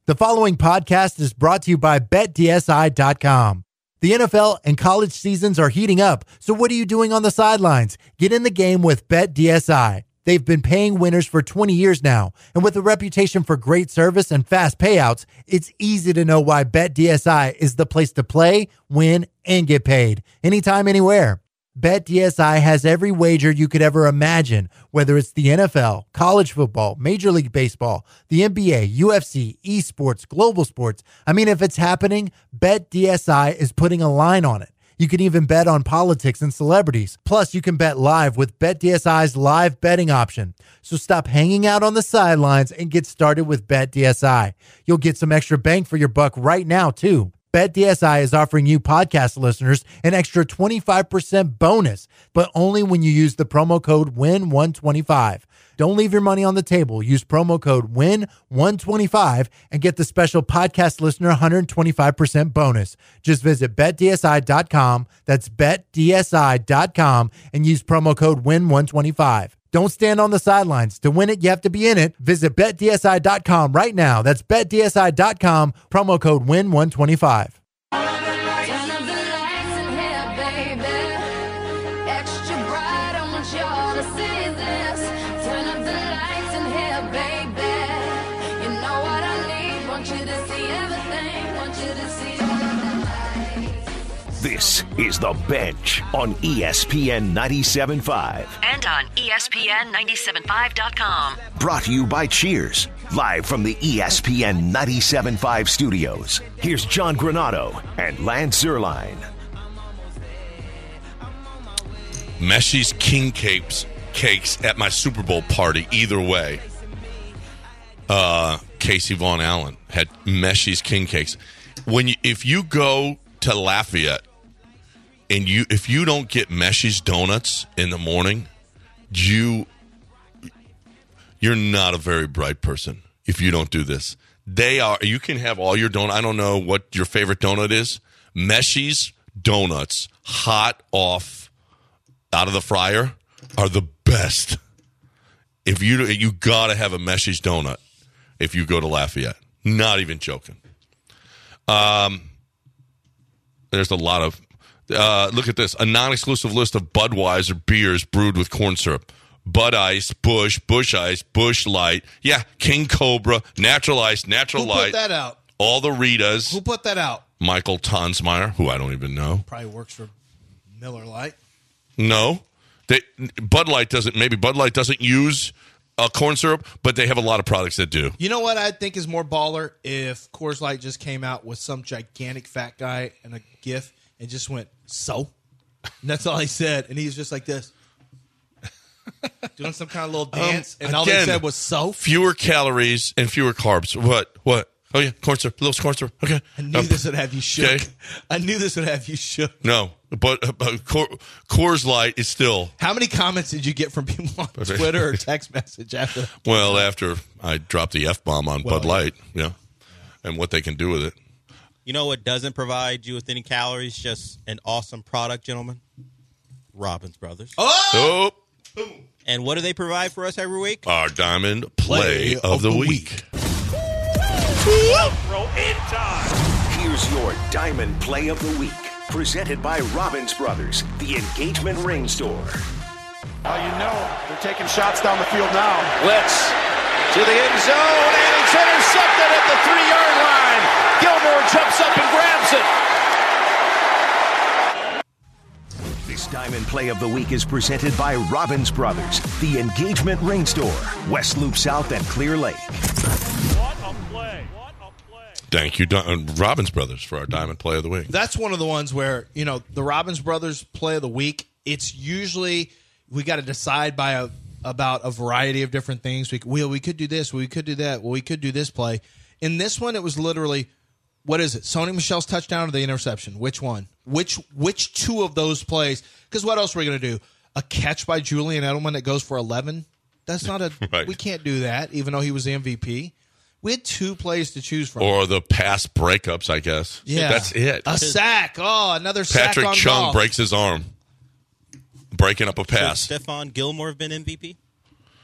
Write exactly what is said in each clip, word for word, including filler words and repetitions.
The following podcast is brought to you by Bet D S I dot com. The N F L and college seasons are heating up, so what are you doing on the sidelines? Get in the game with Bet D S I. They've been paying winners for twenty years now, and with a reputation for great service and fast payouts, it's easy to know why Bet D S I is the place to play, win, and get paid. Anytime, anywhere. Bet D S I has every wager you could ever imagine, whether it's the N F L, college football, Major League Baseball, the N B A, U F C, esports, global sports. I mean, if it's happening, Bet D S I is putting a line on it. You can even bet on politics and celebrities. Plus, you can bet live with Bet D S I's live betting option. So stop hanging out on the sidelines and get started with Bet D S I. You'll get some extra bang for your buck right now, too. Bet D S I is offering you podcast listeners an extra twenty-five percent bonus, but only when you use the promo code W I N one twenty-five. Don't leave your money on the table. Use promo code W I N one twenty-five and get the special podcast listener one hundred twenty-five percent bonus. Just visit Bet D S I dot com. That's Bet D S I dot com and use promo code W I N one twenty-five. Don't stand on the sidelines. To win it, you have to be in it. Visit Bet D S I dot com right now. That's Bet D S I dot com, promo code W I N one twenty-five. This is The Bench on E S P N ninety-seven point five. And on E S P N ninety-seven point five dot com. Brought to you by Cheers, live from the E S P N ninety-seven point five studios. Here's John Granado and Lance Zierlein. Meshi's king cakes, cakes at my Super Bowl party, either way. Uh, Casey Von Allen had Meshi's king cakes. When you, if you go to Lafayette, and you if you don't get Meshi's donuts in the morning, you you're not a very bright person if you don't do this. They are you can have all your donuts. I don't know what your favorite donut is. Meshi's donuts, hot off out of the fryer, are the best. If you you gotta have a Meshi's donut if you go to Lafayette. Not even joking. Um There's a lot of, uh, look at this, a non-exclusive list of Budweiser beers brewed with corn syrup. Bud Ice, Bush, Bush Ice, Bush Light. Yeah, King Cobra, Natural Ice, Natural Who Light. Who put that out? All the Ritas. Who put that out? Michael Tonsmeyer, who I don't even know. Probably works for Miller Lite. No. They, Bud Light doesn't, maybe Bud Light doesn't use uh, corn syrup, but they have a lot of products that do. You know what I think is more baller? If Coors Light just came out with some gigantic fat guy and a GIF and just went, so? And that's all he said. And he's just like this. Doing some kind of little dance. Um, and all again, they said was, so? Fewer calories and fewer carbs. What? What? Oh, yeah, corn syrup. Little corn syrup. Okay. I knew um, this would have you shook. Okay. I knew this would have you shook. No, but, uh, but Coors Light is still. How many comments did you get from people on Twitter or text message after? Well, after I dropped the F-bomb on well, Bud Light, yeah. yeah, and what they can do with it. You know what doesn't provide you with any calories? Just an awesome product, gentlemen. Robbins Brothers. Oh! oh. And what do they provide for us every week? Our Diamond Play, Play of, of the, the Week. week. Throw in time. Here's your Diamond Play of the Week, presented by Robbins Brothers, the engagement ring store. Well, you know they're taking shots down the field now. Blitz to the end zone, and it's intercepted at the three-yard line. Gilmore jumps up and grabs it. This Diamond Play of the Week is presented by Robbins Brothers, the engagement ring store, West Loop South at Clear Lake. What a play. What a play. Thank you, Don- Robbins Brothers, for our Diamond Play of the Week. That's one of the ones where, you know, the Robbins Brothers Play of the Week, it's usually we got to decide by a, about a variety of different things. We, we, we could do this, we could do that, well, we could do this play. In this one, it was literally, what is it? Sony Michel's touchdown or the interception? Which one? Which which two of those plays? Because what else are we going to do? A catch by Julian Edelman that goes for eleven? That's not a right. We can't do that, even though he was the M V P. We had two plays to choose from. Or the pass breakups, I guess. Yeah. That's it. A sack. Oh, another sack Patrick on Chung golf. breaks his arm breaking up a pass. Should Stephon Gilmore have been M V P?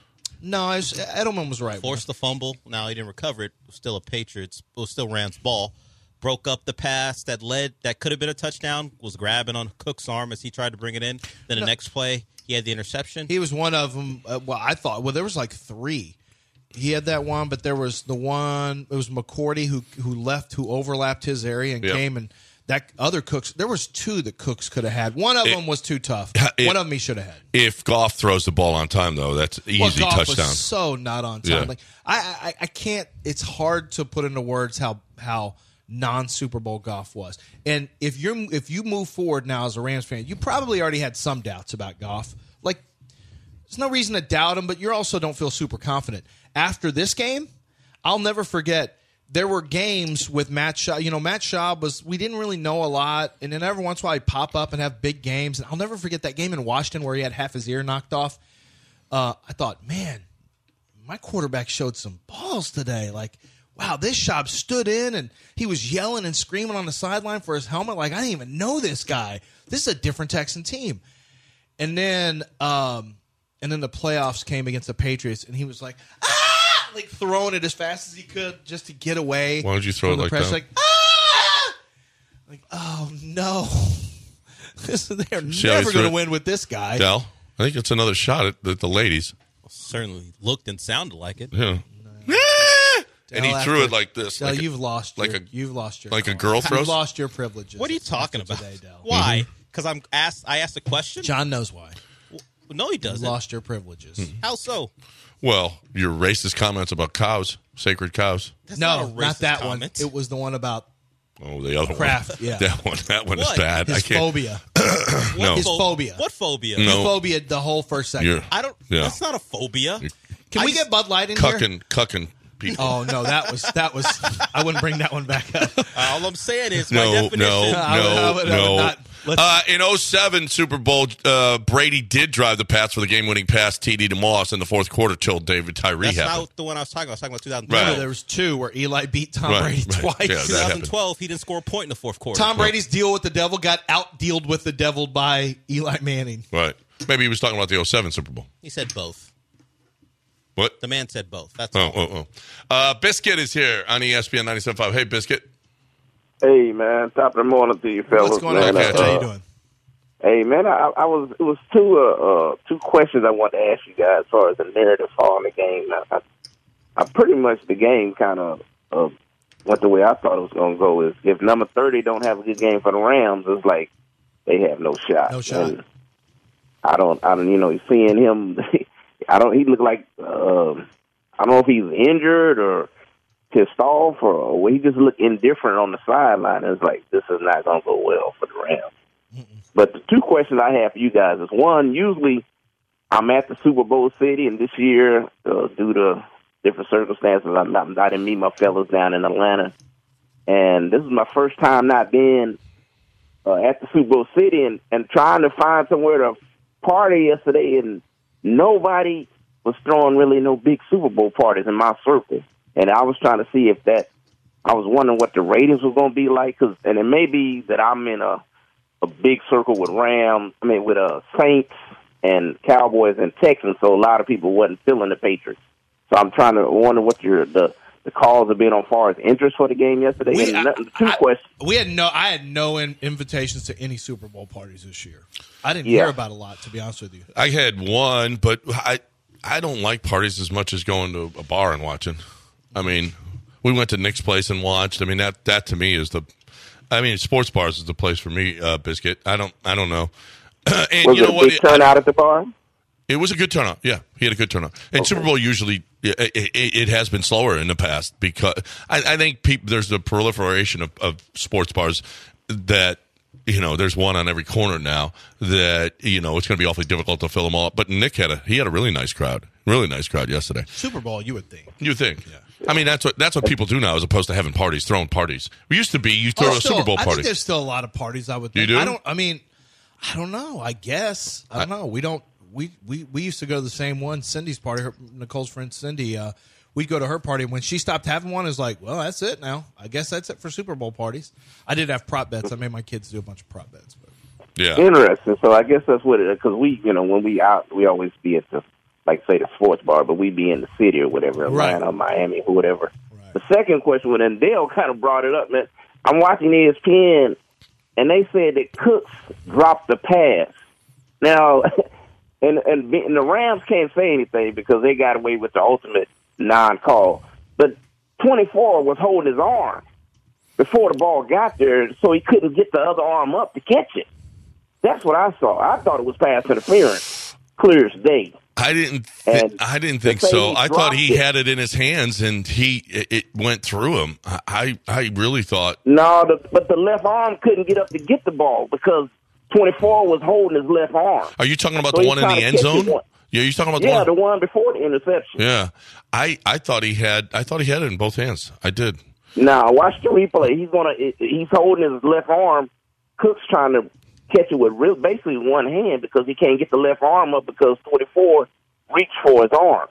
No, was, Edelman was right. Forced the fumble. Now he didn't recover it. It was still a Patriots. It was still Rams' ball. Broke up the pass that led, that could have been a touchdown, was grabbing on Cook's arm as he tried to bring it in. Then the no. next play, he had the interception. He was one of them. Uh, well, I thought, well, there was like three. He had that one, but there was the one, it was McCourty who who left, who overlapped his area and yep. came, and that other Cooks, there was two that Cooks could have had. One of it, them was too tough. It, one of them he should have had. If Goff throws the ball on time, though, that's easy well, Goff touchdown. Was so not on time. Yeah. Like I, I, I can't, it's hard to put into words how how non-Super Bowl Goff was. And if you're if you move forward now as a Rams fan, you probably already had some doubts about Goff. Like, there's no reason to doubt him, but you also don't feel super confident. After this game, I'll never forget, there were games with Matt Schaub. You know, Matt Schaub was, we didn't really know a lot, and then every once in a while he'd pop up and have big games. And I'll never forget that game in Washington where he had half his ear knocked off. Uh, I thought, man, my quarterback showed some balls today. Like, wow, this Schaub stood in, and he was yelling and screaming on the sideline for his helmet. Like, I didn't even know this guy. This is a different Texan team. And then um, and then the playoffs came against the Patriots, and he was like, ah! Like, throwing it as fast as he could just to get away. Why would you throw it like pressure. that? Like, ah! Like, oh, no. They're See never going to win with this guy. Del, I think it's another shot at the, the ladies. Well, certainly looked and sounded like it. Yeah. No. And he threw it like this. Del, like you've a, lost like your, a, you've lost your like a girl throws. You've lost your privileges. What are you talking about? Today, Del. Why? Because I'm asked. I asked a question. John knows why. Well, no, he doesn't. You lost your privileges. Mm-hmm. How so? Well, your racist comments about cows, sacred cows. That's no, not, a not that comment. one. It was the one about Oh, the other craft. one. Yeah, that one. That one What? is bad. his I can't. phobia. No. His phobia. What phobia? No. His phobia. The whole first segment. You're I don't. Yeah. That's not a phobia. Can I we just- get Bud Light in here? cucking, cucking people. Oh no, that was that was. I wouldn't bring that one back up. All I'm saying is my No, definition. no, I would- I no, would- I would no. not- let's- Uh, in oh seven Super Bowl, uh, Brady did drive the Pats for the game-winning pass T D to Moss in the fourth quarter till David Tyree That's happened. not the one I was talking about. I was talking about two thousand Right. twelve. Remember, there was two where Eli beat Tom Right, Brady right. twice. Yeah, that twenty happened. twelve, he didn't score a point in the fourth quarter. Tom Brady's deal with the devil got out-dealed with the devil by Eli Manning. Right. Maybe he was talking about the oh seven Super Bowl. He said both. What? The man said both. That's Oh, all. oh, oh. Uh, Biscuit is here on E S P N ninety-seven point five. Hey, Biscuit. Hey, man. Top of the morning to you, fellas. What's going man. on? Okay, How Uh, you doing? Hey, man. I, I was. It was two. Uh, uh, two questions I wanted to ask you guys as far as the narrative following the game. I, I, I pretty much the game kind of uh, went the way I thought it was going to go. Is if number thirty don't have a good game for the Rams, it's like they have no shot. No shot. And I don't. I don't. You know, seeing him. I don't. He looked like. Uh, I don't know if he's injured or pissed off, or, or he just looked indifferent on the sideline. It's like, this is not going to go well for the Rams. Mm-mm. But the two questions I have for you guys is, one, usually I'm at the Super Bowl city, and this year, uh, due to different circumstances, I'm not, I didn't meet my fellows down in Atlanta. And this is my first time not being uh, at the Super Bowl city and, and trying to find somewhere to party yesterday, and nobody was throwing really no big Super Bowl parties in my circle. And I was trying to see if that, I was wondering what the ratings were going to be like. Cause, and it may be that I'm in a, a big circle with Rams, I mean, with uh, Saints and Cowboys and Texans, so a lot of people wasn't feeling the Patriots. So I'm trying to wonder what your the, the calls have been on far as interest for the game yesterday. We, and I, two I, questions. We had no. I had no in, invitations to any Super Bowl parties this year. I didn't Yeah. hear about a lot, to be honest with you. I had one, but I I don't like parties as much as going to a bar and watching. I mean, we went to Nick's place and watched. I mean, that that to me is the. I mean, sports bars is the place for me, uh, Biscuit. I don't I don't know. and Was you it know a what? big turnout at the bar? It was a good turnout. Yeah, he had a good turnout. And Okay. Super Bowl usually it, it, it has been slower in the past because I, I think people, there's a proliferation of, of sports bars that, you know, there's one on every corner now that, you know, it's going to be awfully difficult to fill them all up. But Nick had a he had a really nice crowd, really nice crowd yesterday. Super Bowl, you would think. You think? Yeah. I mean, that's what that's what people do now, as opposed to having parties, throwing parties. We used to be you throw Oh, a still, Super Bowl I party. think there's still a lot of parties. I would. You Think. do? I don't. I mean, I don't know. I guess I don't know. We don't. We, we we used to go to the same one. Cindy's party. Her, Nicole's friend Cindy. Uh, we'd go to her party. When she stopped having one, it's like, well, that's it now. I guess that's it for Super Bowl parties. I did have prop bets. I made my kids do a bunch of prop bets. But. Yeah. Interesting. So I guess that's what it is, because we, you know, when we out, we always be at the like say the sports bar, but we be in the city or whatever, Atlanta, right. Miami, or whatever. Right. The second question, well, then Dale kind of brought it up, man. I'm watching E S P N, and they said that Cooks dropped the pass. Now, and, and and the Rams can't say anything because they got away with the ultimate non-call. But twenty-four was holding his arm before the ball got there, so he couldn't get the other arm up to catch it. That's what I saw. I thought it was pass interference, clear as day. I didn't. Th- I didn't think so. I thought he it. had it in his hands and he it, it went through him. I I really thought. No, the, but the left arm couldn't get up to get the ball because twenty-four was holding his left arm. Are you talking about so the one in the end zone? Yeah, you talking about the yeah, one? the one before the interception. Yeah, I, I thought he had. I thought he had it in both hands. I did. Now watch the replay. He's gonna. He's holding his left arm. Cook's trying to catch it with real, basically one hand because he can't get the left arm up because twenty-four reached for his arm.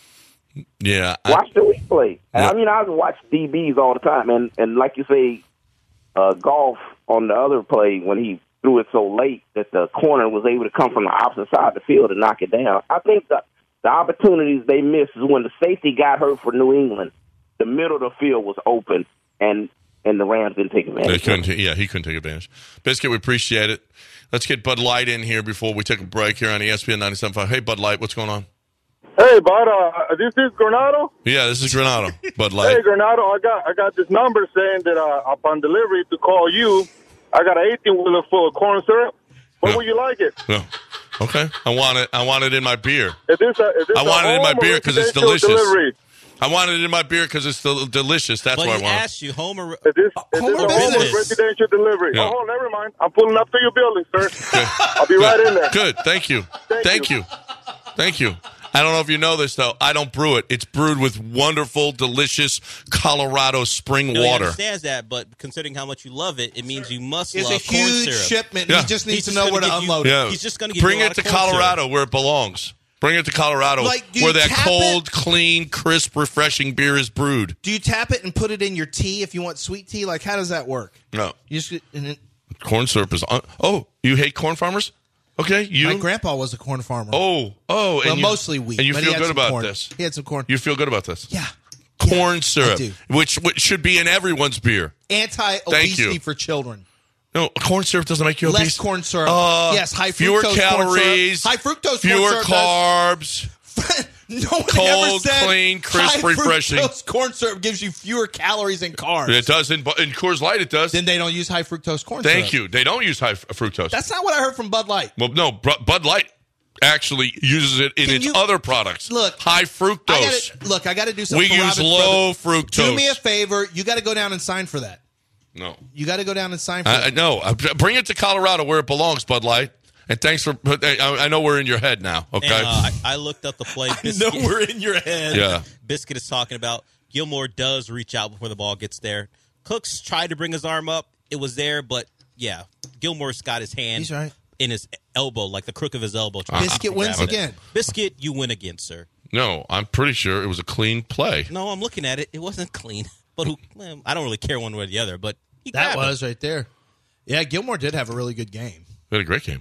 Yeah. Watch I, the replay. Yeah. I mean, I watch D Bs all the time, and, and like you say, uh, Golf on the other play when he threw it so late that the corner was able to come from the opposite side of the field and knock it down. I think the, the opportunities they missed is when the safety got hurt for New England, the middle of the field was open, and and the Rams didn't take advantage. They couldn't, yeah, he couldn't take advantage. Biscuit, we appreciate it. Let's get Bud Light in here before we take a break here on E S P N ninety-seven point five. Hey, Bud Light, what's going on? Hey, Bud, uh, this is Granado? Yeah, this is Granado, Bud Light. Hey, Granado, I got I got this number saying that uh, upon delivery to call you, I got an eighteen-wheeler full of corn syrup. When No. would you like it? No. Okay. I want it. I want it in my beer. Is this a, is this I want a it in my home or beer 'cause it's residential delicious. Delivery? I want it in my beer because it's del- delicious. That's But why I he want it. asked you, home or... Is this, is this Home a or home business? or residential delivery? Yeah. Oh, never mind. I'm pulling up to your building, sir. Okay. I'll be right in there. Good. Thank you. Thank Thank you. you. Thank you. I don't know if you know this, though. I don't brew it. It's brewed with wonderful, delicious Colorado spring No, he water. understands that, but considering how much you love it, it means you must It's love a corn huge syrup. shipment. Yeah. He just needs He's to just know gonna where to give you- unload it. Yeah. He's just gonna give Bring you a it lot to of corn syrup. Colorado where it belongs. Bring it to Colorado Like, do you where that tap cold, it? clean, crisp, refreshing beer is brewed. Do you tap it and put it in your tea if you want sweet tea? Like, how does that work? No. You just and it, Corn syrup is on. Oh, you hate corn farmers? Okay, you. my grandpa was a corn farmer. Oh, oh, well, and you, mostly wheat. And you but he feel had good some about corn. this. He had some corn. You feel good about this. yeah. Corn Yeah, syrup, I do. which, which should be in everyone's beer. Anti-obesity you. for children. No, corn syrup doesn't make you Less obese. corn syrup. Uh, yes, high fewer fructose calories, corn syrup. High fructose fewer corn syrup does- carbs. No one Cold, ever said clean, crisp, high refreshing. fructose corn syrup gives you fewer calories and carbs. It does in, in Coors Light. It does. Then they don't use high fructose corn Thank syrup. you. They don't use high f- fructose. That's not what I heard from Bud Light. well, no, Br- Bud Light actually uses it in Can its you- other products. Look, high I fructose. gotta, look, I got to do something. We for use Robbins low Brothers. fructose. Do me a favor. You got to go down and sign for that. No. You got to go down and sign for I, I that. no, I- bring it to Colorado where it belongs, Bud Light. And thanks for. I, I know we're in your head now. Okay. And, uh, I, I looked up the play. No, Biscuit, we're in your head. yeah. Biscuit is talking about Gilmore does reach out before the ball gets there. Cooks tried to bring his arm up. It was there, but yeah, Gilmore's got his hand He's right. in his elbow, like the crook of his elbow. Biscuit wins Grab it. again. Biscuit, you win again, sir. No, I'm pretty sure it was a clean play. No, I'm looking at it. It wasn't clean. But who? Well, I don't really care one way or the other. But he That grabbed was right there. Yeah, Gilmore did have a really good game. We had a great game.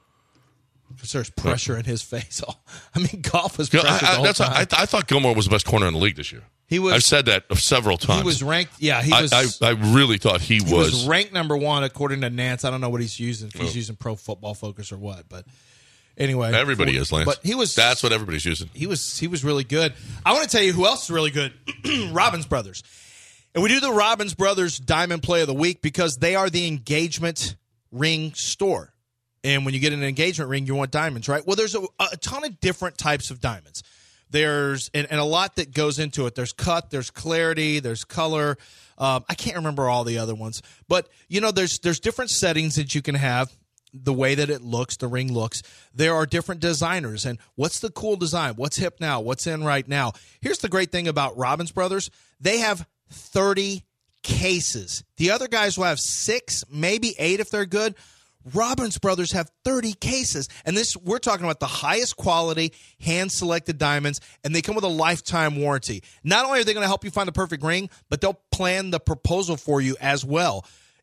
Because there's pressure in his face. I mean, Golf was Gil- pressured I, the I, whole that's time. I, I thought Gilmore was the best corner in the league this year. He was. I've said that several times. He was ranked. Yeah, he I, was. I, I really thought he, he was. was ranked number one according to Nance. I don't know what he's using. If he's using Pro Football Focus or what, but anyway, Everybody for- is, Lance. But he was. That's what everybody's using. he was. He was really good. I want to tell you who else is really good. Robbins Brothers, and we do the Robbins Brothers Diamond Play of the Week because they are the engagement ring store. And when you get an engagement ring, you want diamonds, right? Well, there's a, a ton of different types of diamonds. There's and, and a lot that goes into it. There's cut, there's clarity, there's color. Um, I can't remember all the other ones, but you know, there's there's different settings that you can have. The way that it looks, the ring looks. There are different designers, and what's the cool design? What's hip now? What's in right now? Here's the great thing about Robbins Brothers: they have thirty cases. The other guys will have six, maybe eight if they're good. Robbins Brothers have thirty cases, and this we're talking about the highest quality hand-selected diamonds, and they come with a lifetime warranty. Not only are they going to help you find the perfect ring, but they'll plan the proposal for you as well.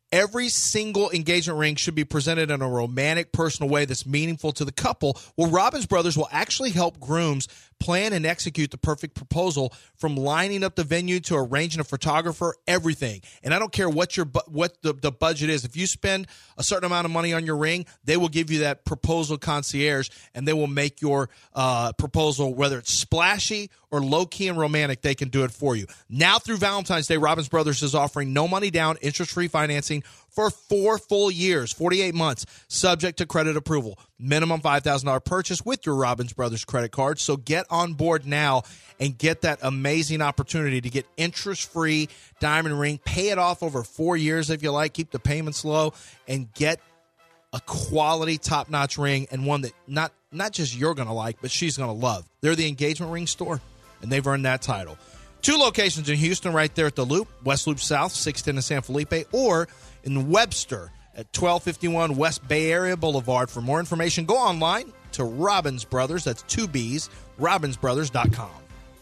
Every single engagement ring should be presented in a romantic, personal way that's meaningful to the couple. Well, Robbins Brothers will actually help grooms plan and execute the perfect proposal, from lining up the venue to arranging a photographer, everything. And I don't care what your bu- what the, the budget is. If you spend a certain amount of money on your ring, they will give you that proposal concierge, and they will make your uh, proposal, whether it's splashy or low-key and romantic, they can do it for you. Now through Valentine's Day, Robbins Brothers is offering no money down, interest-free financing for four full years, forty-eight months, subject to credit approval. Minimum five thousand dollars purchase with your Robbins Brothers credit card. So get on board now and get that amazing opportunity to get interest-free diamond ring. Pay it off over four years if you like. Keep the payments low and get a quality, top-notch ring, and one that not, not just you're going to like, but she's going to love. They're the engagement ring store, and they've earned that title. Two locations in Houston, right there at the Loop, West Loop South, six ten in San Felipe, or in Webster at twelve fifty-one West Bay Area Boulevard. For more information, go online to Robbins Brothers, that's two B's, robbins brothers dot com.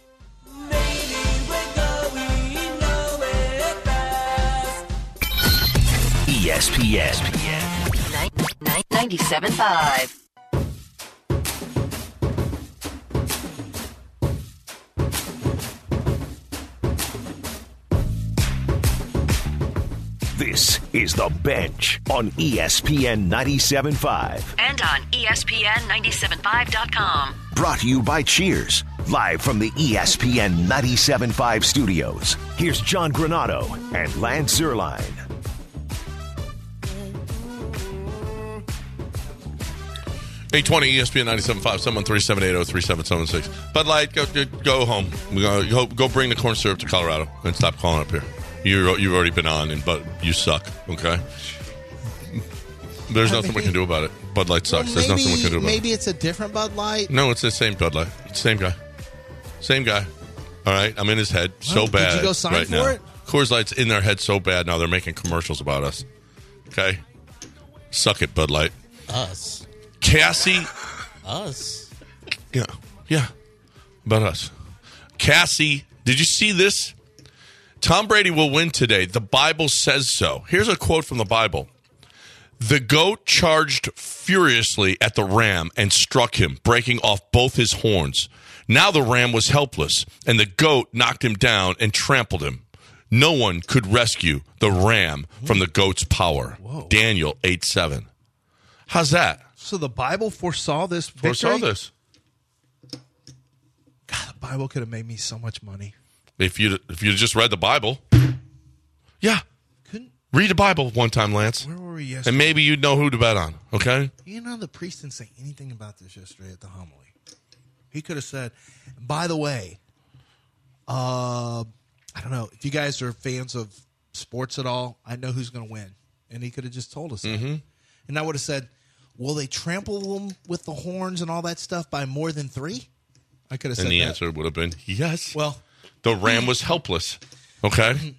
E S P N ninety-seven point five. This is The Bench on E S P N ninety-seven point five. And on E S P N ninety-seven point five dot com. Brought to you by Cheers, live from the E S P N ninety-seven point five studios. Here's John Granado and Lance Zierlein. eight twenty E S P N ninety-seven point five, seven one three, seven eight zero, three seven seven six. Bud Light, go, go home. We go, go, go bring the corn syrup to Colorado and stop calling up here. You're, you've already been on, and but you suck, okay? There's I nothing mean, we can do about it. Bud Light sucks. Well, There's maybe, nothing we can do about maybe it. Maybe it's a different Bud Light. No, it's the same Bud Light. Same guy. Same guy. All right? I'm in his head so well, bad did you go sign right for now. It? Coors Light's in their head so bad now they're making commercials about us. Okay? Suck it, Bud Light. Us. Cassie. Us. Yeah. Yeah. About us. Cassie, did you see this? Tom Brady will win today. The Bible says so. Here's a quote from the Bible. The goat charged furiously at the ram and struck him, breaking off both his horns. Now the ram was helpless, and the goat knocked him down and trampled him. No one could rescue the ram from the goat's power. Whoa. Daniel eight seven. How's that? So the Bible foresaw this victory? Foresaw this. God, the Bible could have made me so much money. If you if you just read the Bible, yeah, couldn't read the Bible one time, Lance. Where were we yesterday? And maybe you'd know who to bet on. Okay. You know, the priest didn't say anything about this yesterday at the homily. He could have said, "By the way, uh, I don't know if you guys are fans of sports at all. I know who's going to win," and he could have just told us that. Mm-hmm. And I would have said, "Will they trample them with the horns and all that stuff by more than three?" I could have said, and the that. answer would have been yes. Well. The ram was helpless, okay? And,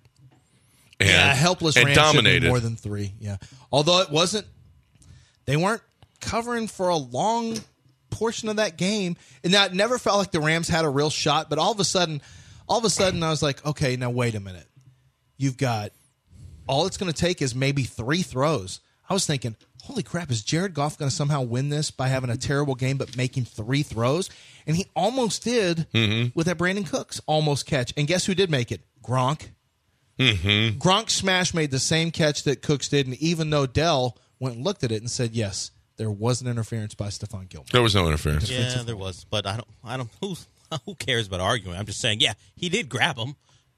yeah, helpless and ram dominated. Should be more than three, yeah. Although it wasn't, they weren't covering for a long portion of that game. And that never felt like the Rams had a real shot, but all of a sudden, all of a sudden I was like, okay, now wait a minute. You've got, all it's going to take is maybe three throws. I was thinking, holy crap, is Jared Goff going to somehow win this by having a terrible game but making three throws? And he almost did mm-hmm. with that Brandon Cooks almost catch. And guess who did make it? Gronk. Mm-hmm. Gronk's smash made the same catch that Cooks did, and even though Dell went and looked at it and said, yes, there was an interference by Stephon Gilmore. There was no interference. Yeah, there was. But I don't, I don't, who, who cares about arguing? I'm just saying, yeah, he did grab him.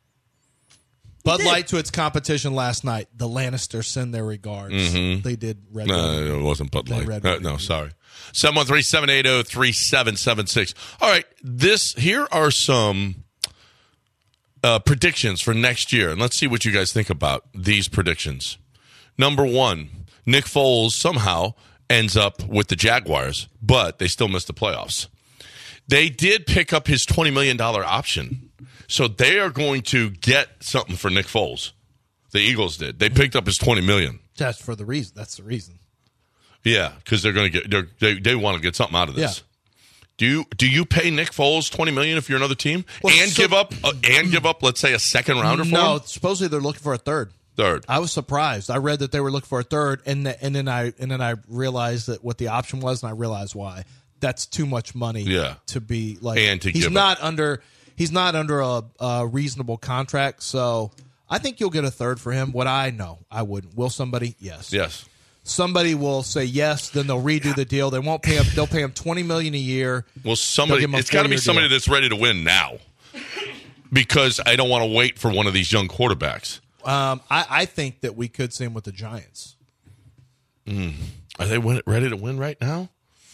Bud Light to its competition last night. The Lannisters send their regards. Mm-hmm. They did red. No, red. it wasn't Bud Light. Red, Uh, red, no, red. sorry. seven one three, seven eight zero, three seven seven six. All right, this here are some uh, predictions for next year, and let's see what you guys think about these predictions. Number one, Nick Foles somehow ends up with the Jaguars, but they still missed the playoffs. They did pick up his twenty million dollars option, so they are going to get something for Nick Foles. The Eagles did. They picked up his twenty million dollars. That's for the reason. That's the reason. Yeah, because they're going to get they're, they they want to get something out of this. Yeah. Do you do you pay Nick Foles twenty million dollars if you're another team Well, and so- give up uh, and give up let's say a second rounder for No, him? supposedly they're looking for a third. Third. I was surprised. I read that they were looking for a third, and th- and then I and then I realized that what the option was, and I realized why. That's too much money. Yeah. To be like, And to he's give not under he's not under a, a reasonable contract. So I think you'll get a third for him. What I know, I wouldn't. Will somebody? Yes. Yes. Somebody will say yes. Then they'll redo the deal. They won't pay him. They'll pay him twenty million dollars a year. Well, somebody. They'll give him a It's got to be four-year somebody deal. that's ready to win now, because I don't want to wait for one of these young quarterbacks. Um, I, I think that we could see him with the Giants. Mm. Are they win- ready to win right now?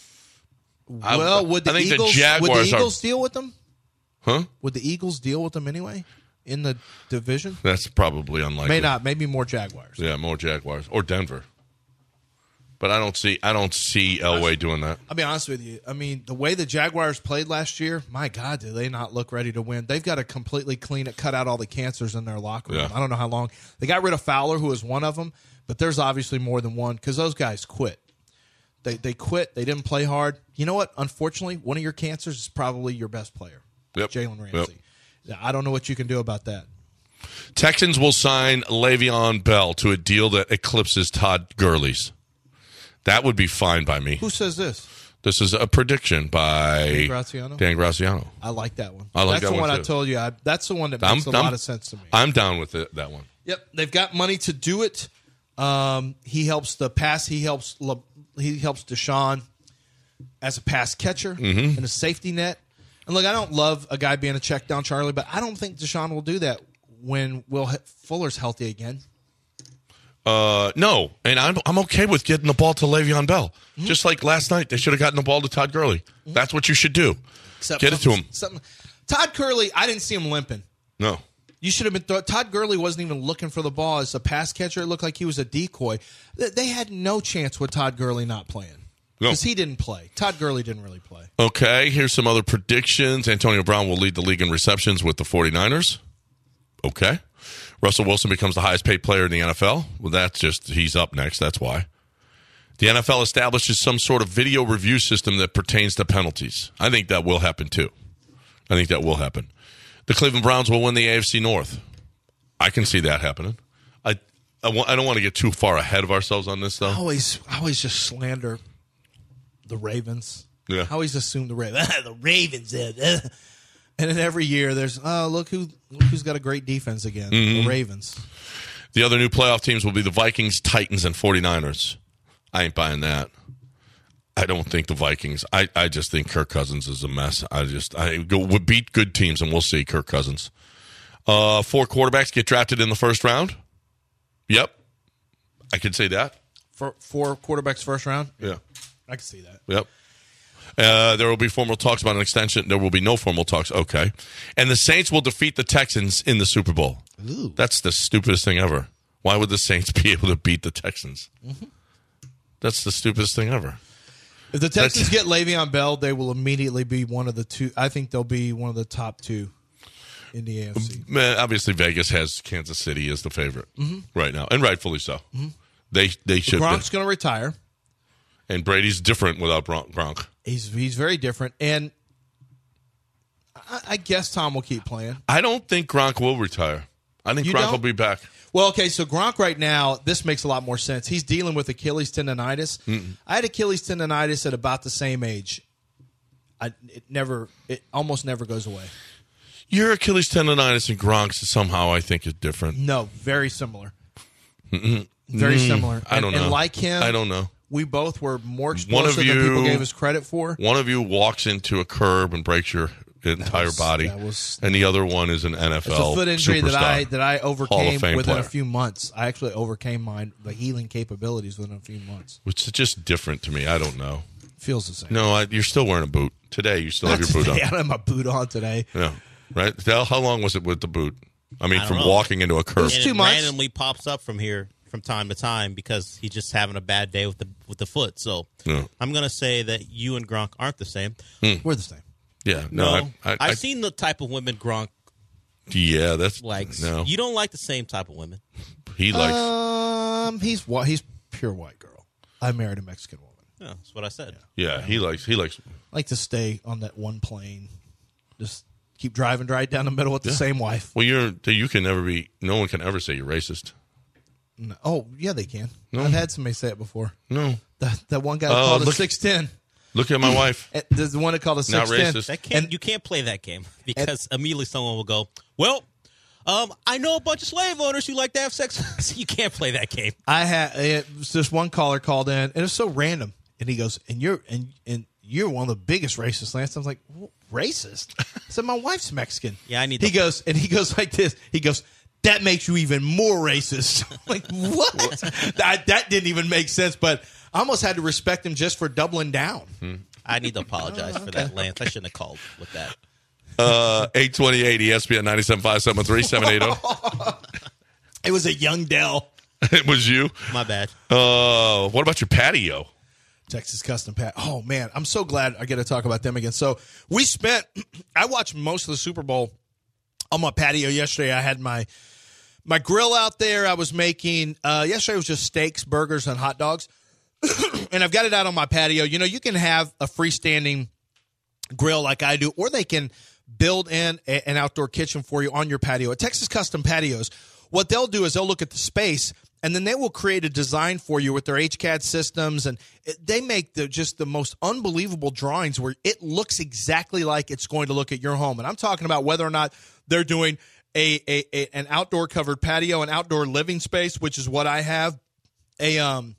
I- Well, would the I think the Eagles would the Jaguars are- Eagles deal with them? Huh? Would the Eagles deal with them anyway in the division? That's probably unlikely. May not. Maybe more Jaguars. Yeah, more Jaguars or Denver. But I don't see. I don't see Elway doing that. I'll be honest with you. I mean, the way the Jaguars played last year, my God, do they not look ready to win? They've got to completely clean it, cut out all the cancers in their locker room. Yeah. I don't know how long. They got rid of Fowler, who was one of them, but there's obviously more than one because those guys quit. They they quit. They didn't play hard. You know what? Unfortunately, one of your cancers is probably your best player, Yep. Jalen Yep. Ramsey. I don't know what you can do about that. Texans will sign Le'Veon Bell to a deal that eclipses Todd Gurley's. That would be fine by me. Who says this? This is a prediction by Dan Graziano? Dan Graziano. I like that one. I like that's that the one one too. I told you. I, that's the one that I'm- makes a I'm- lot of sense to me. I'm down with it, that one. Yep, they've got money to do it. Um, he helps the pass. He helps. Le, he helps Deshaun as a pass catcher Mhm. and a safety net. And look, I don't love a guy being a check down Charlie, but I don't think Deshaun will do that when Will Fuller's healthy again. Uh, no, and I'm I'm okay with getting the ball to Le'Veon Bell. Mm-hmm. Just like last night, they should have gotten the ball to Todd Gurley. That's what you should do. Except Get it to him. Something. Todd Gurley, I didn't see him limping. No. You should have been. Th- Todd Gurley wasn't even looking for the ball as a pass catcher. It looked like he was a decoy. Th- They had no chance with Todd Gurley not playing No. because he didn't play. Todd Gurley didn't really play. Okay, here's some other predictions. Antonio Brown will lead the league in receptions with the 49ers. Okay. Russell Wilson becomes the highest paid player in the N F L. Well, that's just, he's up next. That's why. The N F L establishes some sort of video review system that pertains to penalties. I think that will happen too. I think that will happen. The Cleveland Browns will win the A F C North. I can see that happening. I I, wa- I don't want to get too far ahead of ourselves on this, though. I always, I always just slander the Ravens. Yeah. I always assume the Ravens. the Ravens did. And then every year there's, oh, look who look who's got a great defense again. Mhm. The Ravens. The other new playoff teams will be the Vikings, Titans, and 49ers. I ain't buying that. I don't think the Vikings. I, I just think Kirk Cousins is a mess. I just I go we'll beat good teams, and we'll see Kirk Cousins. Uh, four quarterbacks get drafted in the first round. Yep, I can say that. For four quarterbacks first round. Yeah, I can see that. yep. Uh, there will be formal talks about an extension. There will be no formal talks. Okay, and the Saints will defeat the Texans in the Super Bowl. Ooh. That's the stupidest thing ever. Why would the Saints be able to beat the Texans? Mm-hmm. That's the stupidest thing ever. If the Texans That's- get Le'Veon Bell, they will immediately be one of the two. I think they'll be one of the top two in the A F C. Man, obviously, Vegas has Kansas City as the favorite Mhm. right now, and rightfully so. Mhm. They they should. Gronk's going to retire. And Brady's different without Bron- Gronk. He's he's very different, and I, I guess Tom will keep playing. I don't think Gronk will retire. I think You Gronk don't? will be back. Well, okay, so Gronk right now, this makes a lot more sense. He's dealing with Achilles tendonitis. Mm-mm. I had Achilles tendonitis at about the same age. I it never, it almost never goes away. Your Achilles tendonitis and Gronk's somehow I think is different. No, very similar. Mm-mm. Very Mm, similar. I don't and, know. And like him, I don't know. we both were more One of explosive you than people gave us credit for. One of you walks into a curb and breaks your entire was- body, that was- and the other one is an N F L It's a foot injury that superstar. I that I Hall of overcame Fame within player. a few months. I actually overcame mine the healing capabilities within a few months. Which is just different to me. I don't know. Feels the same. No, I, you're still wearing a boot today. You still Not have your boot today. on. I don't have my boot on today. Yeah, right. How, how long was it with the boot? I mean, I don't from know. walking into a curb. And it randomly pops up from here from time to time because he's just having a bad day with the with the foot. So Yeah. I'm gonna say that you and Gronk aren't the same. Hmm. We're the same. Yeah, no, No, I, I, I've I- seen the type of women Gronk Yeah, that's likes. no. You don't like the same type of women. He likes. Um, he's whi- he's pure white girl. I married a Mexican woman. Yeah, that's what I said. yeah, he likes. He likes. I like to stay on that one plane. Just keep driving right down the middle with the Yeah. same wife. Well, you're. You can never be. No one can ever say you're racist. No. Oh, yeah, they can. No. I've had somebody say it before. No. That, that one guy that Uh, called us look- six ten. Look at my wife. There's the one that called us Not six ten. racist. That can't, And- you can't play that game because immediately someone will go, well, um, I know a bunch of slave owners who like to have sex. So you can't play that game. I had it was this one caller called in, and it was so random. And he goes, "And you're and and you're one of the biggest racists, Lance." I was like, "Racist?" I said, "My wife's Mexican." Yeah, I need He the- goes, and he goes like this. He goes, "That makes you even more racist." I'm like, what? that that didn't even make sense. But I almost had to respect him just for doubling down. Hmm. I need to apologize for that, Lance. I shouldn't have called with that. Uh, eight twenty-eight E S P N ninety-seven point five seven three seven eight zero. It was a young Dell. It was you. My bad. Uh, what about your patio? Texas Custom Pat. Oh, man. I'm so glad I get to talk about them again. So we spent, I watched most of the Super Bowl on my patio yesterday. I had my my grill out there. I was making, uh, yesterday was just steaks, burgers, and hot dogs. And I've got it out on my patio. You know, you can have a freestanding grill like I do, or they can build in a, an outdoor kitchen for you on your patio. At Texas Custom Patios, what they'll do is they'll look at the space, and then they will create a design for you with their H C A D systems, and it, they make the, just the most unbelievable drawings where it looks exactly like it's going to look at your home. And I'm talking about whether or not they're doing a, a, a an outdoor covered patio, an outdoor living space, which is what I have, a um.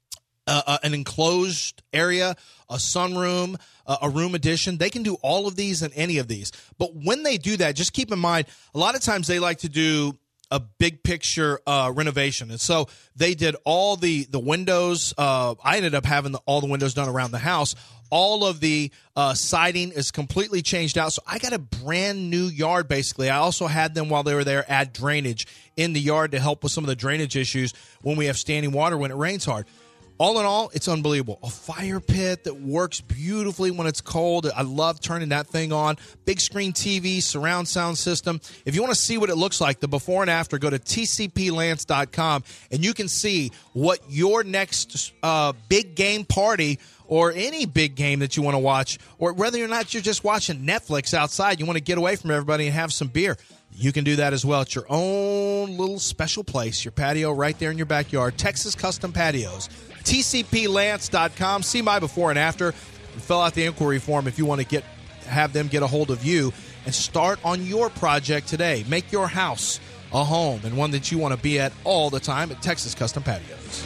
Uh, uh, an enclosed area, a sunroom, uh, a room addition. They can do all of these and any of these. But when they do that, just keep in mind, a lot of times they like to do a big picture uh, renovation. And so they did all the, the windows. Uh, I ended up having the, all the windows done around the house. All of the uh, siding is completely changed out. So I got a brand new yard, basically. I also had them, while they were there, add drainage in the yard to help with some of the drainage issues when we have standing water when it rains hard. All in all, it's unbelievable. A fire pit that works beautifully when it's cold. I love turning that thing on. Big screen T V, surround sound system. If you want to see what it looks like, the before and after, go to T C P lance dot com, and you can see what your next uh, big game party or any big game that you want to watch, or whether or not you're just watching Netflix outside, you want to get away from everybody and have some beer. You can do that as well. It's your own little special place, your patio right there in your backyard. Texas Custom Patios. T C P lance dot com. See my before and after. Fill out the inquiry form if you want to get have them get a hold of you and start on your project today. Make your house a home and one that you want to be at all the time at Texas Custom Patios.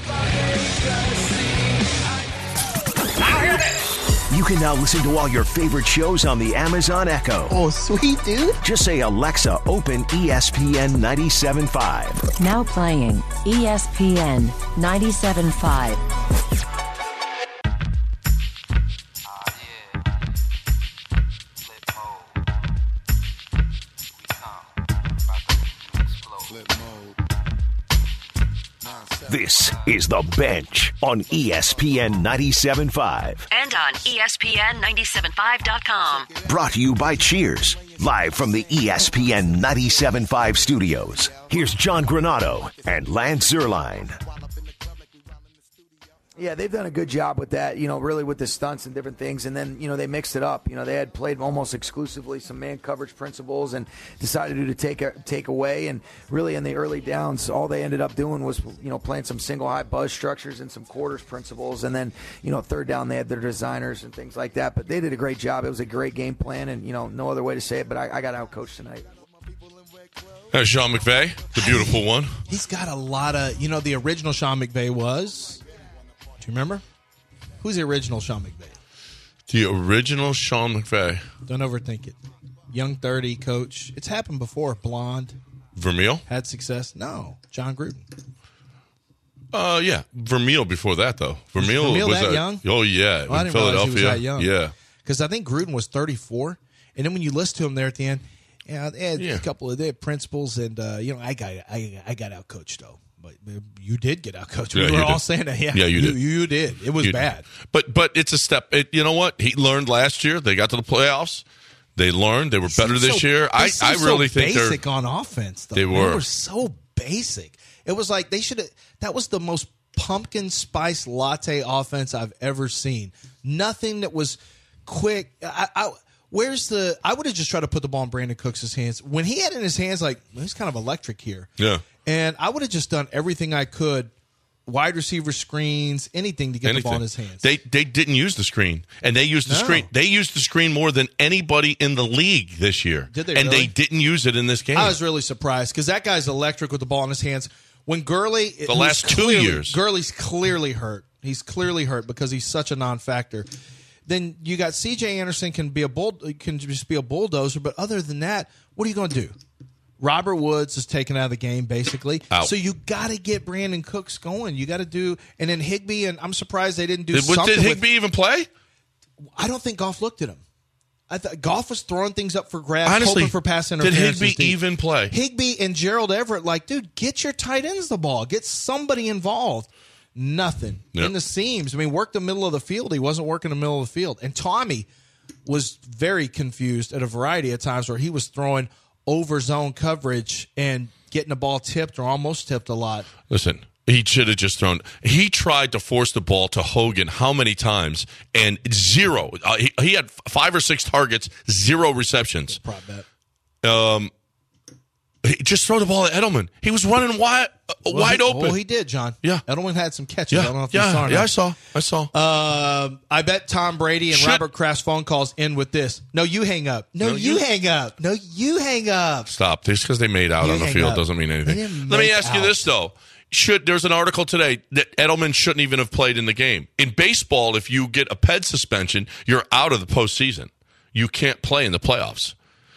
You can now listen to all your favorite shows on the Amazon Echo. Oh, sweet, dude. Just say, Alexa, open E S P N ninety-seven point five. Now playing E S P N ninety-seven point five. This is The Bench on E S P N ninety-seven point five. And on E S P N ninety-seven five dot com. Brought to you by Cheers, live from the E S P N ninety-seven point five studios. Here's John Granado and Lance Zierlein. Yeah, they've done a good job with that, you know, really with the stunts and different things. And then, you know, they mixed it up. You know, they had played almost exclusively some man coverage principles and decided to take a, take away. And really in the early downs, all they ended up doing was, you know, playing some single high buzz structures and some quarters principles. And then, you know, third down, they had their designers and things like that. But they did a great job. It was a great game plan. And, you know, no other way to say it, but I, I got outcoached tonight. There's Sean McVay, the beautiful one. He's got a lot of, you know, the original Sean McVay was... Do you remember? Who's the original Sean McVay? The original Sean McVay. Don't overthink it. Young thirty coach. It's happened before. Blonde. Vermeil? Had success. No. John Gruden. Uh, yeah. Vermeil before that, though. Vermeil, Vermeil was that at, young? Oh, yeah. Oh, I in didn't Philadelphia. realize he was that young. Yeah. Because I think Gruden was thirty-four. And then when you listen to him there at the end, yeah, they had Yeah. a couple of they had principles. And, uh, you know, I got I, I got out coached, though. But you did get out coached. Yeah, we you were all did. saying that. Yeah, Yeah, you did. You, you did. It was You- bad. But but it's a step. It, you know what? He learned last year. They got to the playoffs. They learned. They were better Seemed this so- year. they I, seemed I really so think they're basic on offense. Though. They were. They were so basic. It was like they should have. That was the most pumpkin spice latte offense I've ever seen. Nothing that was quick. I, I Where's the? I would have just tried to put the ball in Brandon Cooks' hands. When he had it in his hands, like, he's kind of electric here. Yeah. And I would have just done everything I could, wide receiver screens, anything to get Anything. the ball in his hands. They they didn't use the screen, and they used the No. screen. They used the screen more than anybody in the league this year. Did they And really? they didn't use it in this game. I was really surprised because that guy's electric with the ball in his hands. When Gurley, The last two clearly, years. Gurley's clearly hurt. He's clearly hurt because he's such a non-factor. Then you got C J Anderson can be a bull, can just be a bulldozer, but other than that, what are you going to do? Robert Woods is taken out of the game basically, Out. so you got to get Brandon Cooks going. You got to do, and then Higbee, and I'm surprised they didn't do Did, something. did with- Higbee even play? I don't think Goff looked at him. I thought Goff was throwing things up for grabs, Honestly, hoping for pass did interference. Higbee even play? Higbee and Gerald Everett, like, dude, get your tight ends the ball. Get somebody involved. Nothing. Yep. In the seams. I mean, work the middle of the field. He wasn't working the middle of the field. And Tommy was very confused at a variety of times where he was throwing over zone coverage and getting the ball tipped or almost tipped a lot. Listen, he should have just thrown. He tried to force the ball to Hogan how many times? And zero. Uh, he, he had five or six targets, zero receptions. Prop bet. Um, he, just throw the ball at Edelman. He was running wide, uh, Well, wide he, open. Well, he did, John. Yeah. Edelman had some catches. I don't know yeah, if you saw or yeah, not. yeah. I saw. I saw. Um, I bet Tom Brady and Should- Robert Kraft's phone calls end with this. No, you hang up. No, No, you, you- hang up. No, you hang up. Stop. Just because they made out You on the hang field up. doesn't mean anything. They didn't Let me make ask you out. this though: Should there's an article today that Edelman shouldn't even have played in the game? In baseball, if you get a P E D suspension, you're out of the postseason. You can't play in the playoffs.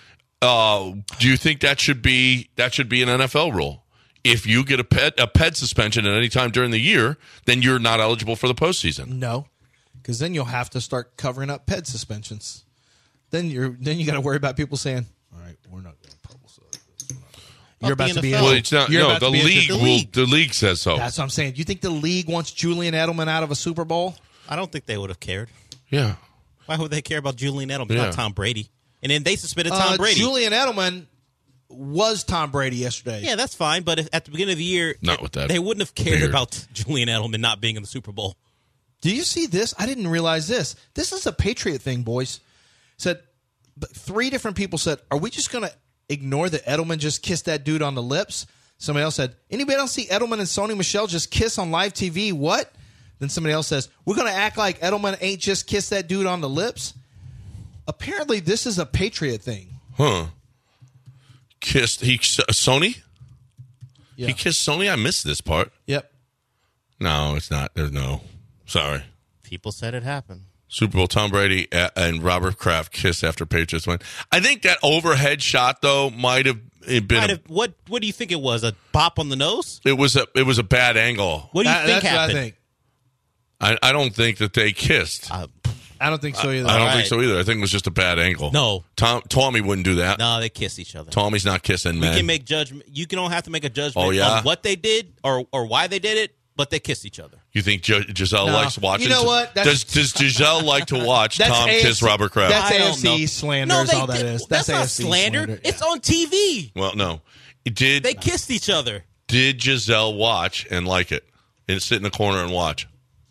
Uh, do you think that should be that should be an N F L rule? If you get a P E D, a P E D suspension at any time during the year, then you're not eligible for the postseason. No, because then you'll have to start covering up P E D suspensions. Then you're then you got to worry about people saying, "All right, we're not going to publicize this." We're not- You're about the to be. N F L. Well, it's not. you're No, about the to be league, into- will. the league. The league says so. That's what I'm saying. Do you think the league wants Julian Edelman out of a Super Bowl? I don't think they would have cared. Yeah. Why would they care about Julian Edelman, Yeah. not Tom Brady? And then they suspended Tom Uh, Brady. Julian Edelman was Tom Brady yesterday. Yeah, that's fine. But if, at the beginning of the year, Not with that they wouldn't have cared beard. about Julian Edelman not being in the Super Bowl. Do you see this? I didn't realize this. This is a Patriot thing, boys. Said but three different people said, "Are we just going to ignore that Edelman just kissed that dude on the lips?" Somebody else said, "Anybody else see Edelman and Sony Michel just kiss on live T V? What?" Then somebody else says, "We're going to act like Edelman ain't just kissed that dude on the lips." Apparently, this is a Patriot thing. Huh. Kissed he Sony? Yeah. He kissed Sony? I missed this part. Yep. No, it's not. There's no. Sorry. People said it happened. Super Bowl, Tom Brady and Robert Kraft kiss after Patriots win. I think that overhead shot though might have been. Might A, have- what What do you think it was? A bop on the nose? it was a. It was a bad angle. What do you That- think that's happened? what I think. I, I don't think that they kissed. Uh, I don't think so either. I don't All think right. so either. I think it was just a bad angle. No. Tom Tommy wouldn't do that. no, they kissed each other. Tommy's not kissing We men. can make judgment. You don't have to make a judgment Oh, yeah? on what they did or or why they did it, but they kissed each other. You think Gi- Giselle No. likes watching? You know what? Does That's- Does Giselle like to watch That's Tom A F C kiss Robert Kraft? That's I A F don't know. C slander No, is they all that did- is. That's, That's, not A F C slander. It's on T V. Well, no. Did They kissed each other. Did Giselle watch and like it and sit in the corner and watch?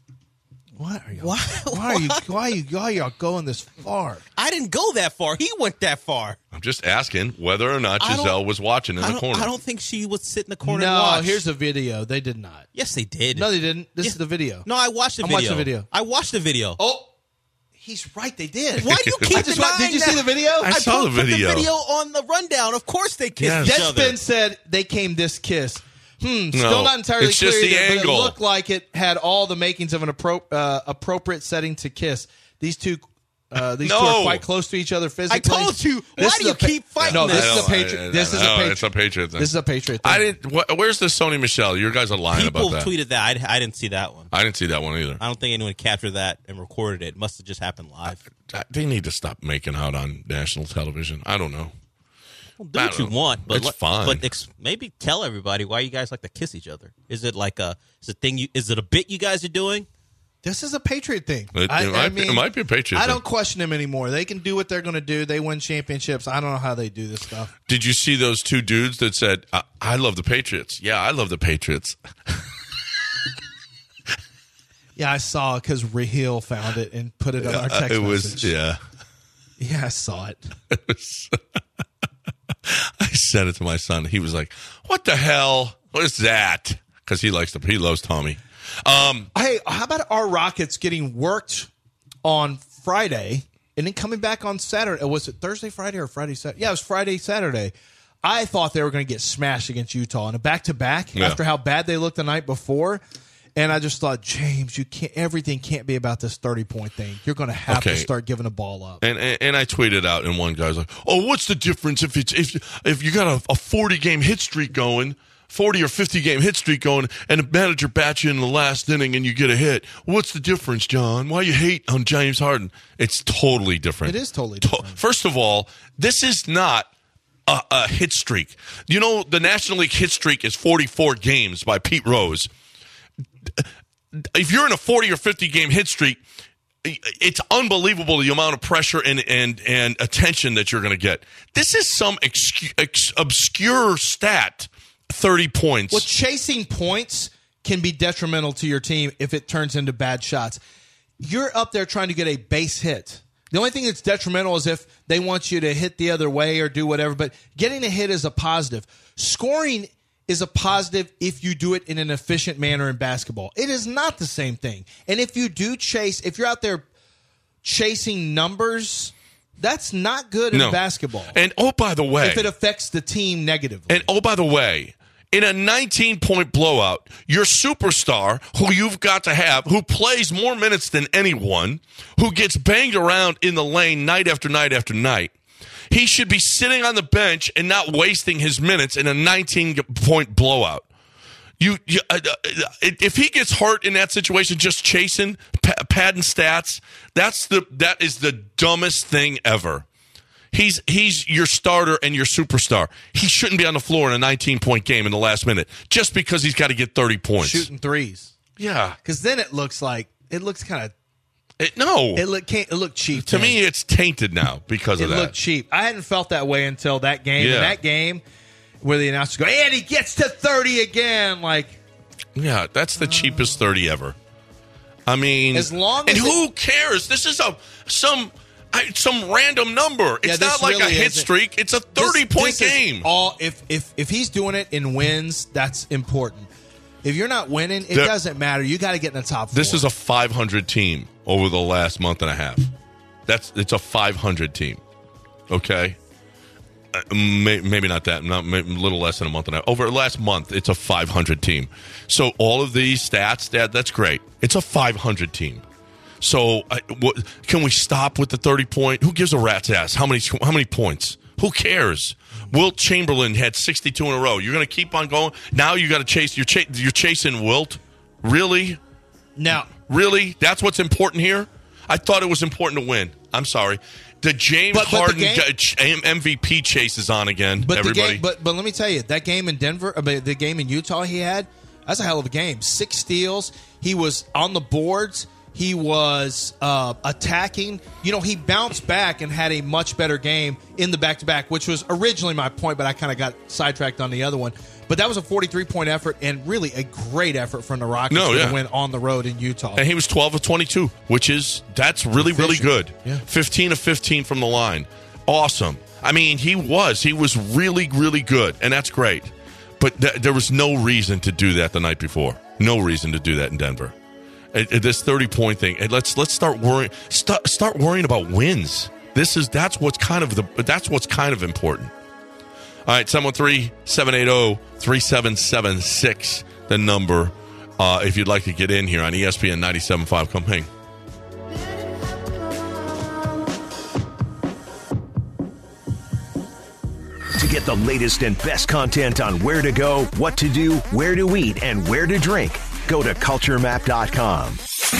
What are you? Why? Why are you? Why are you? Why are y'all going this far? I didn't go that far. He went that far. I'm just asking whether or not I don't- Giselle was watching in I the don't, corner. I don't think she would sit in the corner No, and watch. here's a video. They did not. Yes, they did. No, they didn't. This Yeah. is the video. No, I watched the I'm video. watching the video. I watched the video. Oh, he's right. They did. Why do you keep I just wa- denying Did you see that? the video? I saw put- the put video. the video on the rundown. Of course they kissed Yes. each other. Deadspin said they came this kiss. Hmm. Still No, not entirely it's clear, just the either, but angle. it looked like it had all the makings of an appro- uh, appropriate setting to kiss. These two. Uh, these two No. are quite close to each other physically. I told you. This Why is do you a pa- keep fighting No, this? this is a I don't- Patriot. I- This is a no, Patriot. it's a Patriot thing. This is a Patriot thing. I didn't. Wh- where's the Sony Michel? You guys are lying People about that. tweeted that. I, I didn't see that one. I didn't see that one either. I don't think anyone captured that and recorded it. It must have just happened live. They need to stop making out on national television. I don't know. Well, do I what you don't know. want, but It's let- fine. But ex- maybe tell everybody why you guys like to kiss each other. Is it like a is it thing? You, is it a bit you guys are doing? This is a Patriot thing. It- it I, might I be- mean, it might be a Patriot I thing. don't question them anymore. They can do what they're going to do. They win championships. I don't know how they do this stuff. Did you see those two dudes that said, I, I love the Patriots? Yeah, I love the Patriots. Yeah, I saw because Raheel found it and put it on our text it was, message. yeah. Yeah, I saw it. It was, I sent it to my son. He was like, "What the hell? What is that?" Because he likes to. He loves Tommy. Um, hey, how about our Rockets getting worked on Friday and then coming back on Saturday? Was it Thursday, Friday, or Friday, Saturday? Yeah, it was Friday, Saturday. I thought they were going to get smashed against Utah in a back-to-back Yeah. after how bad they looked the night before. And I just thought, James, you can't. Everything can't be about this thirty-point thing. You're going to have Okay. to start giving the ball up. And, and and I tweeted out, and one guy's like, "Oh, what's the difference if it's if if you got a, a forty game hit streak going, forty or fifty game hit streak going, and the manager bats you in the last inning and you get a hit? What's the difference, John? Why you hate on James Harden? It's totally different. It is totally To- different. First of all, this is not a, a hit streak. You know, the National League hit streak is forty-four games by Pete Rose. If you're in a forty or fifty game hit streak, it's unbelievable the amount of pressure and and, and attention that you're going to get. This is some excu- ex- obscure stat, thirty points. Well, chasing points can be detrimental to your team if it turns into bad shots. You're up there trying to get a base hit. The only thing that's detrimental is if they want you to hit the other way or do whatever, but getting a hit is a positive. Scoring is a positive if you do it in an efficient manner in basketball. It is not the same thing. And if you do chase, if you're out there chasing numbers, that's not good in No. basketball. And oh, by the way, if it affects the team negatively. And oh, by the way, in a nineteen point blowout, your superstar, who you've got to have, who plays more minutes than anyone, who gets banged around in the lane night after night after night, he should be sitting on the bench and not wasting his minutes in a nineteen point blowout. You, you uh, uh, if he gets hurt in that situation, just chasing, pa- padding stats, that's the that is the dumbest thing ever. He's he's your starter and your superstar. He shouldn't be on the floor in a nineteen point game in the last minute just because he's got to get thirty points. Shooting threes. Yeah, because then it looks like it looks kind of. It, no, it look can't, it looked cheap to then. me. It's tainted now because It of that. looked cheap. I hadn't felt that way until that game. Yeah. And that game where the announcers go, and he gets to thirty again. Like, Yeah, that's the cheapest thirty ever. I mean, As long and as who cares? This is a some I, some random number. It's yeah, this not like really a hit isn't. streak. It's a thirty This- point this is game. All if if if he's doing it in wins, that's important. If you're not winning, it The- doesn't matter. You got to get in the top four. This is a five hundred team over the last month and a half. That's it's a five hundred team. Okay, uh, may, maybe not that. Not maybe a little less than a month and a half. Over the last month, it's a five hundred team. So all of these stats, that that's great. It's a five hundred team. So uh, what, can we stop with the thirty point? Who gives a rat's ass? How many how many points? Who cares? Wilt Chamberlain had sixty-two in a row. You're going to keep on going. Now you got to chase. You're, ch- you're chasing Wilt. Really? Now, really? That's what's important here? I thought it was important to win. I'm sorry. The James But- but the Harden game- g- ch- M V P chase is on again. But everybody. the game, but but let me tell you, that game in Denver, I mean, the game in Utah he had, that's a hell of a game. Six steals. He was on the boards. He was uh, attacking. You know, he bounced back and had a much better game in the back-to-back, which was originally my point, but I kind of got sidetracked on the other one. But that was a forty-three point effort and really a great effort from the Rockets No, yeah. to win on the road in Utah. And he was twelve of twenty-two, which is, that's really, really good. Yeah. fifteen of fifteen from the line. Awesome. I mean, he was. He was really, really good, and that's great. But th- there was no reason to do that the night before. No reason to do that in Denver. Uh, uh, this thirty-point thing, and let's let's start worrying. Start, start worrying about wins. This is that's what's kind of the that's what's kind of important. All right, seven one three, seven eight zero, three seven seven six, the number. Uh, if you'd like to get in here on E S P N ninety-seven point five, come hang. To get the latest and best content on where to go, what to do, where to eat, and where to drink, go to culture map dot com.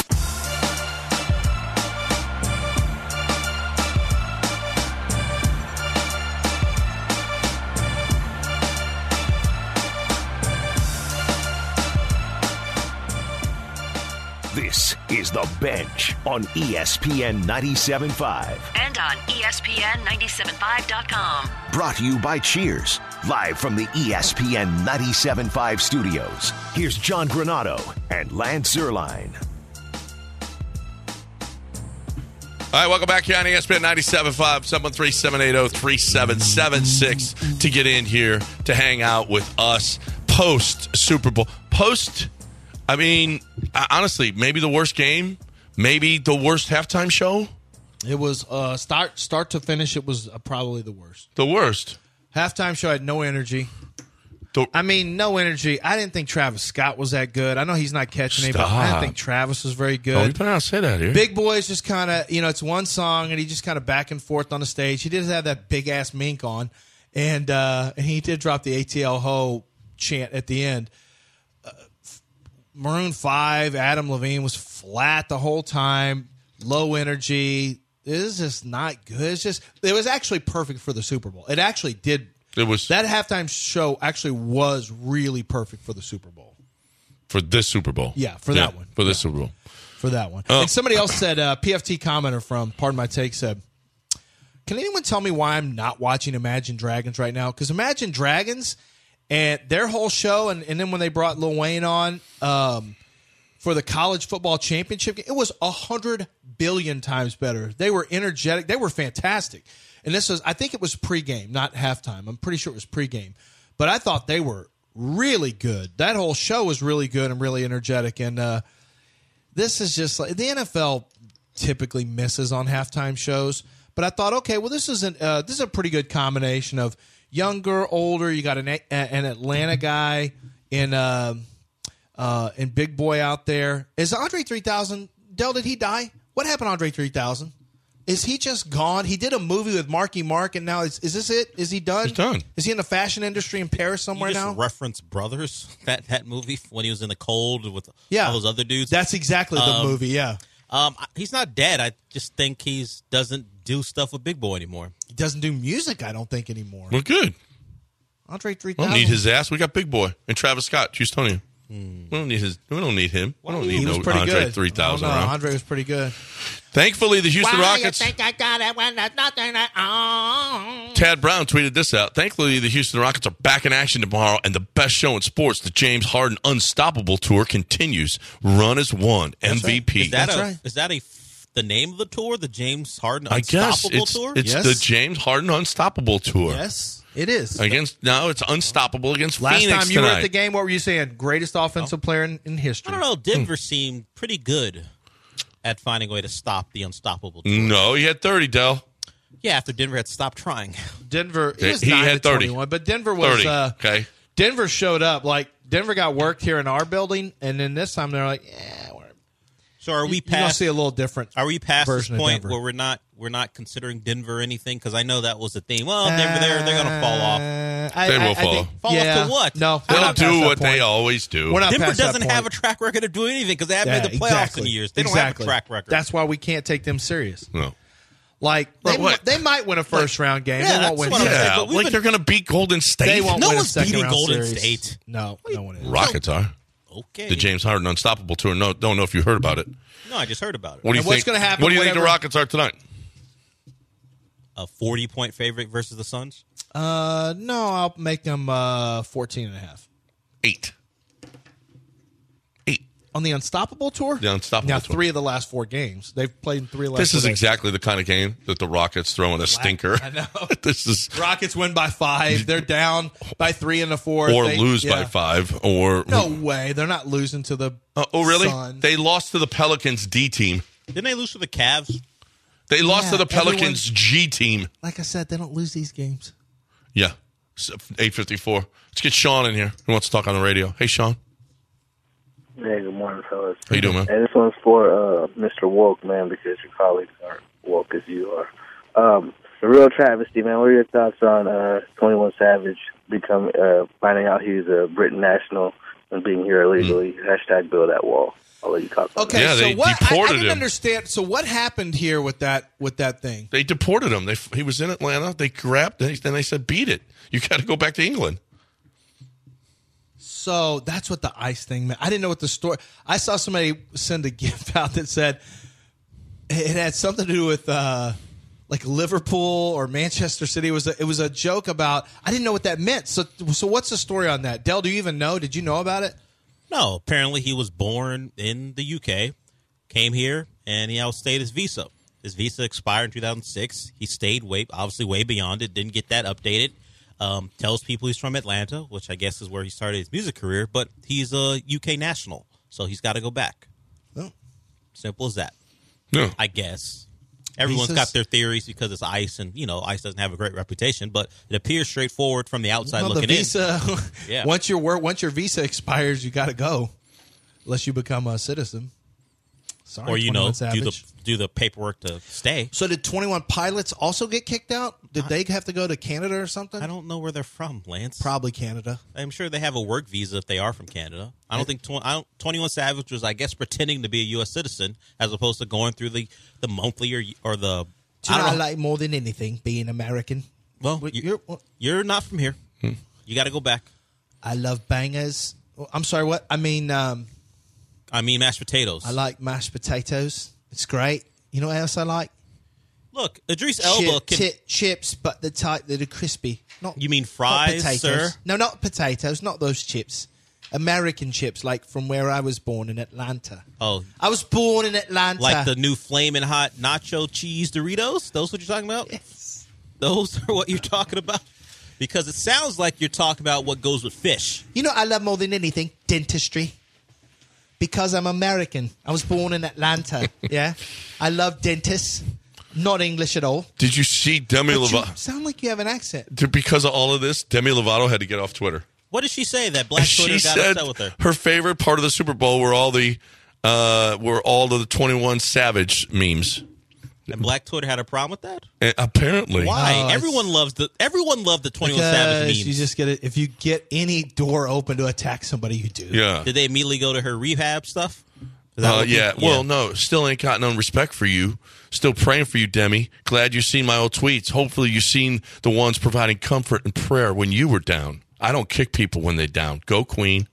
This is The Bench on E S P N ninety-seven point five. And on E S P N ninety-seven point five dot com. Brought to you by Cheers, live from the E S P N ninety-seven point five studios. Here's John Granado and Lance Zierlein. All right, welcome back here on E S P N ninety-seven point five, seven one three, seven eight zero, three seven seven six to get in here to hang out with us post Super Bowl. Post, I mean, honestly, maybe the worst game, maybe the worst halftime show. It was uh, start start to finish. It was uh, probably the worst. The worst. Halftime show had no energy. The, I mean, no energy. I didn't think Travis Scott was that good. I know he's not catching it, but I didn't think Travis was very good. Oh, you better not say that here. Big Boy's just kind of, you know, it's one song, and he just kind of back and forth on the stage. He did have that big-ass mink on, and, uh, and he did drop the A T L Ho chant at the end. Uh, Maroon five, Adam Levine was flat the whole time, low energy. It was just not good. It's just, it was actually perfect for the Super Bowl. It actually did. It was that halftime show actually was really perfect for the Super Bowl. For this Super Bowl. Yeah, for yeah, that one. For this yeah. Super Bowl. For that one. Oh. And somebody else said, uh, P F T commenter from Pardon My Take said, can anyone tell me why I'm not watching Imagine Dragons right now? Because Imagine Dragons and their whole show, and, and then when they brought Lil Wayne on um, for the college football championship, it was a hundred billion times better. They were energetic. They were fantastic. And this was, I think it was pregame, not halftime. I'm pretty sure it was pregame. But I thought they were really good. That whole show was really good and really energetic. And uh, this is just like, the N F L typically misses on halftime shows. But I thought, okay, well, this is an uh, this is a pretty good combination of younger, older. You got an an Atlanta guy in uh, uh, in Big Boy out there. Is Andre three thousand? Del, did he die? What happened to Andre three thousand? Is he just gone? He did a movie with Marky Mark, and now is, is this it? Is he done? He's done. Is he in the fashion industry in Paris somewhere you just now? Reference Brothers, that that movie when he was in the cold with yeah. all those other dudes. That's exactly the um, movie. Yeah. Um, he's not dead. I just think he's doesn't do stuff with Big Boy anymore. He doesn't do music, I don't think, anymore. We're good. Andre three We thousand. don't need his ass. We got Big Boy and Travis Scott, Houstonian. Hmm. We don't need his. We don't need him. We don't need he was no pretty Andre good. three thousand Oh, no, around. Andre was pretty good. Thankfully, the Houston Why Rockets. You think I got it when there's nothing at all? Tad Brown tweeted this out. Thankfully, the Houston Rockets are back in action tomorrow, and the best show in sports, the James Harden Unstoppable Tour, continues. Run as one, M V P. Is that That's a, right. Is that a the name of the tour? The James Harden I guess Unstoppable it's, Tour? it's Yes. the James Harden Unstoppable Tour. Yes, it is. Against no, it's unstoppable against Last Phoenix time you were tonight. at the game, what were you saying? Greatest offensive player in, in history. I don't know. Hmm. Denver seemed pretty good at finding a way to stop the Unstoppable Tour. No, he had thirty, Dell. Yeah, after Denver had stopped trying. Denver, he Okay, was he nine had to thirty. twenty-one, but Denver was. thirty. Uh, Okay. Denver showed up like Denver got worked here in our building, and then this time they're like, yeah, we're. So are we You're gonna past? see a little different. Are we past this version of point Denver. where we're not we're not considering Denver anything? Because I know that was the theme. Well, Denver, they're they're going to fall off. Uh, I, They I, will I fall. think- Fall yeah, off to what? No, we're They'll not past do that what they point. always do. We're not Denver past that doesn't point. have a track record of doing anything because they haven't Yeah, made the playoffs exactly. in years. They exactly. don't have a track record. That's why we can't take them serious. No. Like they, But what? they might win a first round game. Yeah, they won't that's win. what I'm second. saying, Yeah, but we've like been- they're going to beat Golden State. They won't No win a one's second beating round Golden series. State. No, no one is. Rockets are. Okay. The James Harden Unstoppable Tour. No, don't know if you heard about it. No, I just heard about it. What do you And what's think? gonna happen What do you think the whenever- Rockets are tonight? A forty-point favorite versus the Suns? Uh, no, I'll make them uh, fourteen and a half. Eight. Eight. On the Unstoppable Tour? The Unstoppable now, Tour. three of the last four games. They've played in three of the last This four is days. exactly the kind of game that the Rockets throw in a stinker. I know. This is Rockets win by five. They're down by three in the fourth. or They- lose by yeah. five or No way. They're not losing to the Uh, oh really? Suns. They lost to the Pelicans D team. Didn't they lose to the Cavs? They lost Yeah, to the Pelicans everyone- G team. Like I said, they don't lose these games. Yeah. eight fifty-four. Let's get Sean in here. Who wants to talk on the radio? Hey Sean. Hey, good morning, fellas. How you doing, man? Hey, this one's for uh, Mister Woke, man, because your colleagues aren't woke as you are. Um, the real travesty, man. What are your thoughts on uh, twenty-one Savage become uh, finding out he's a Britain national and being here illegally? Mm. Hashtag build that wall. I'll let you talk. About Okay, Yeah, so they what? I, I deported didn't him. understand. So what happened here with that with that thing? They deported him. They he was in Atlanta. They grabbed it. Then they said, "Beat it. You got to go back to England." So that's what the ICE thing meant. I didn't know what the story. I saw somebody send a gift out that said it had something to do with uh, like Liverpool or Manchester City. It was a, it was a joke about. I didn't know what that meant. So so what's the story on that? Del, do you even know? Did you know about it? No. Apparently, he was born in the U K, came here, and he outstayed his visa. His visa expired in two thousand six. He stayed way, obviously way beyond it. Didn't get that updated. Um, tells people he's from Atlanta, which I guess is where he started his music career. But he's a U K national, so he's got to go back. Oh. Simple as that. Yeah. I guess. Everyone's Visas- got their theories because it's ICE, and you know ICE doesn't have a great reputation, but it appears straightforward from the outside Well, looking the visa, in. Yeah. once your work, once your visa expires, you got to go, unless you become a citizen. Sorry, Or you know, twenty-one do the Savage. do the paperwork to stay. So did twenty-one Pilots also get kicked out? Did they have to go to Canada or something? I don't know where they're from, Lance. Probably Canada. I'm sure they have a work visa if they are from Canada. I don't think tw- I don't, twenty-one Savage was, I guess, pretending to be a U S citizen as opposed to going through the, the monthly or or the. Do I you know don't I know. like more than anything being American? Well, Well, you're, you're- you're not from here. You got to go back. I love bangers. Oh, I'm sorry, what? I mean, um, I mean, mashed potatoes. I like mashed potatoes. It's great. You know what else I like? Look, Idris Elba Chip, can. ti- chips, but the type that are crispy. Not You mean not fries, potatoes. sir? No, not potatoes. Not those chips. American chips, like from where I was born in Atlanta. Oh, I was born in Atlanta. like the new flaming hot nacho cheese Doritos? Those what you're talking about? Yes. Those are what you're talking about? Because it sounds like you're talking about what goes with fish. You know, I love more than anything dentistry. Because I'm American. I was born in Atlanta. Yeah, I love dentists. Not English at all. Did you see Demi But you Lovato? sound like you have an accent. Because of all of this, Demi Lovato had to get off Twitter. What did she say that Black Twitter She got said upset with her? her favorite part of the Super Bowl were all the uh, were all of the twenty-one Savage memes. And Black Twitter had a problem with that? And apparently, Why? Oh, everyone loves the everyone loved the twenty-one Savage Because memes. you just get it. If you get any door open to attack somebody, you do. yeah, Did they immediately go to her rehab stuff? Is that uh, what you- yeah. Well, no, still ain't got no respect for you. Still praying for you, Demi. Glad you've seen my old tweets. Hopefully, you've seen the ones providing comfort and prayer when you were down. I don't kick people when they're down. Go, Queen.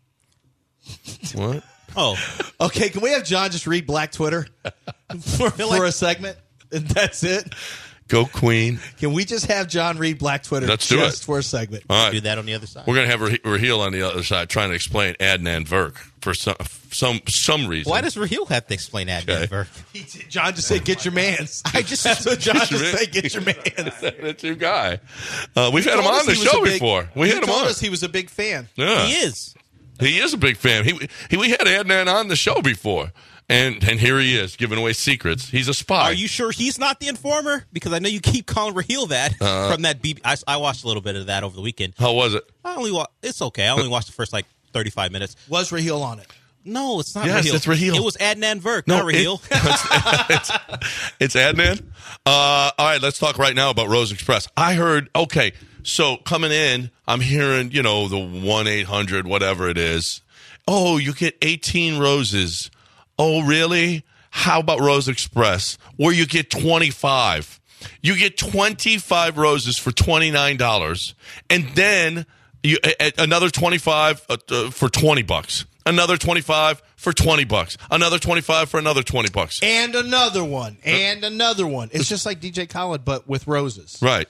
What? Oh, Okay, can we have John just read Black Twitter for, for like- a segment? And that's it. Go, Queen. Can we just have John read Black Twitter Let's do just it. for a segment? All right. do that on the other side. We're going to have Rah- Raheel on the other side trying to explain Adnan Virk for some some some reason. Why does Raheel have to explain that, Okay. Denver? He, John just said, "Get your man's." I just that's what John Get just your said. Get your man's. That's your guy. Uh, we've had him Told on us the he was show a big- before. We he had him told on. us he was a big fan. Yeah. He is. He is a big fan. He, he we had Adnan on the show before, and and here he is giving away secrets. He's a spy. Are you sure he's not the informer? Because I know you keep calling Raheel that Uh, from that. B- I, I watched a little bit of that over the weekend. How was it? I only wa- It's okay. I only watched the first like thirty-five minutes. Was Raheel on it? No, it's not Yes, Raheel. it's Raheel. It was Adnan Virk, No, not Raheel. it- it's, it's Adnan. Uh, all right, let's talk right now about Rose Express. I heard. Okay, so coming in, I'm hearing you know the one eight hundred whatever it is. Oh, you get eighteen roses. Oh, really? How about Rose Express, where you get twenty-five? You get twenty-five roses for twenty-nine dollars, and then you a, a- another twenty-five uh, uh, for twenty bucks. Another twenty-five for twenty bucks. Another twenty-five for another twenty bucks. And another one. And another one. It's just like D J Khaled, but with roses. Right.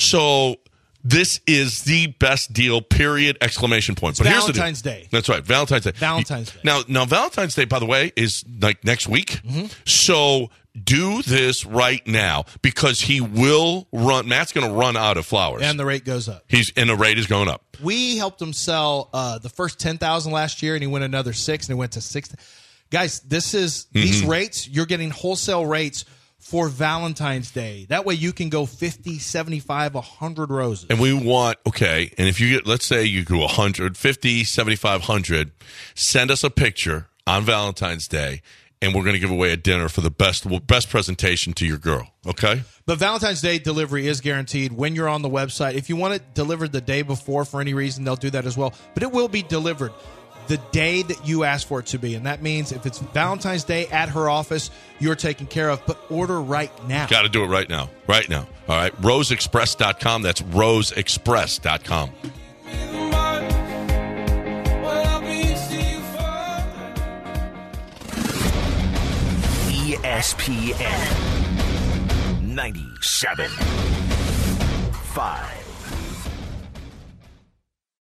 So this is the best deal, period, exclamation point. But here's the deal. Valentine's Day. That's right, Valentine's Day. Valentine's Day. Now, now Valentine's Day, by the way, is like next week. Mm-hmm. So do this right now because he will run. Matt's going to run out of flowers. And the rate goes up. He's and the rate is going up. We helped him sell uh, the first ten thousand last year, and he went another six, and he went to six. Guys, this is these Mm-hmm. rates. You're getting wholesale rates for Valentine's Day. That way you can go fifty, seventy-five, one hundred roses. And we want, okay, and if you get, let's say you go one hundred, fifty, seventy-five, one hundred, send us a picture on Valentine's Day, and we're going to give away a dinner for the best best presentation to your girl, okay? But Valentine's Day delivery is guaranteed when you're on the website. If you want it delivered the day before for any reason, they'll do that as well. But it will be delivered the day that you ask for it to be. And that means if it's Valentine's Day at her office, you're taken care of. But order right now. Got to do it right now. Right now. All right. rose express dot com. That's rose express dot com. E S P N ninety-seven point five.